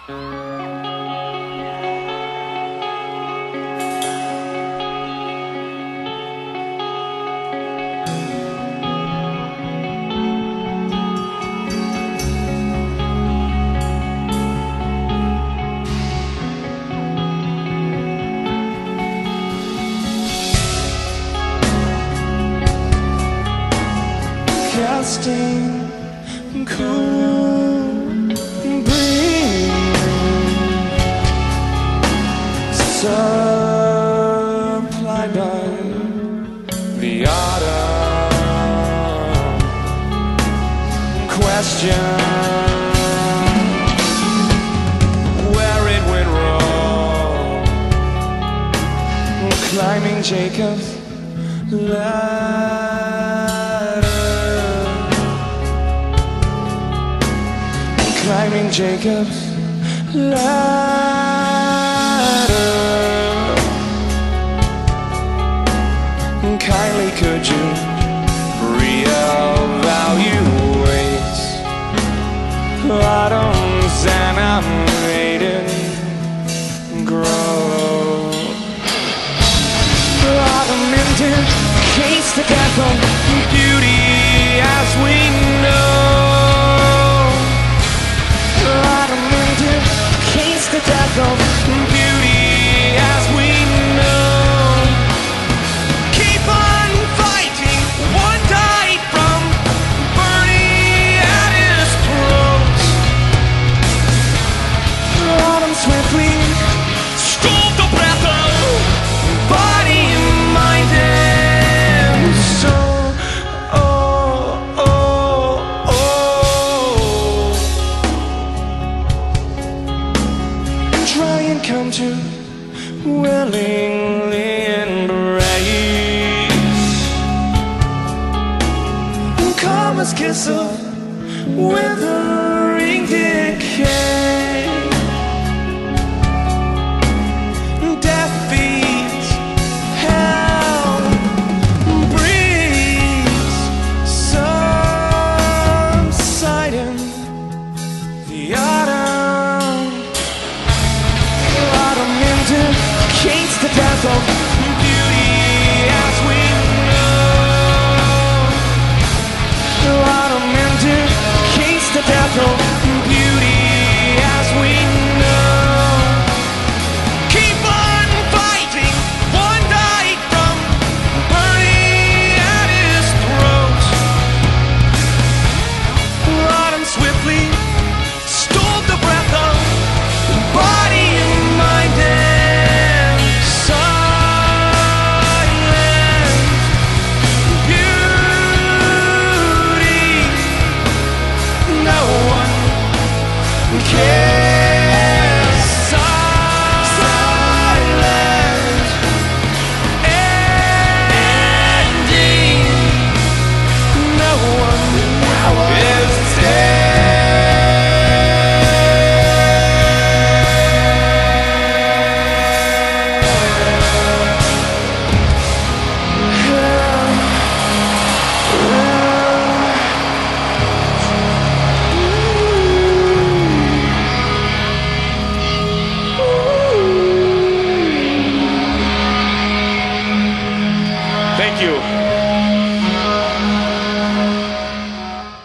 Casting cool breeze supplied by the autumn. Question where it went wrong, climbing Jacob's ladder. Climbing Jacob's ladder. Kindly could you reevaluate autumn's animated growth? Autumn indicates the death of beauty as we know. The death of beauty as we know. Keep on fighting, one died from burning at his throat. Autumn swiftly stole the breath of body, mind, and soul. Try and come to willingly embrace karma's kiss of withering decay. Death feeds, hell breathes, subsiding the autumn. Indicates the death of beauty as we know. Autumn indicates the death of beauty as we know. Keep on fighting, one died from burning at his throat. Autumn swiftly stole the breath of body and mind and silent beauty. No one cares.